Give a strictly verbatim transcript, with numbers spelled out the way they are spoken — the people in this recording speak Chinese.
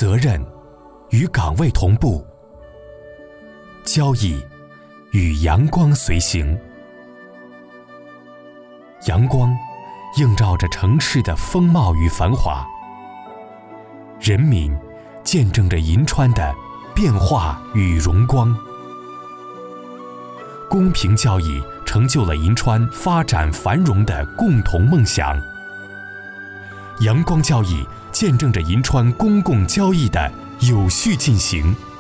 责任与岗位同步，交易与阳光随行。阳光映照着城市的风貌与繁华，人民见证着银川的变化与荣光。公平交易成就了银川发展繁荣的共同梦想。阳光交易见证着银川公共交易的有序进行。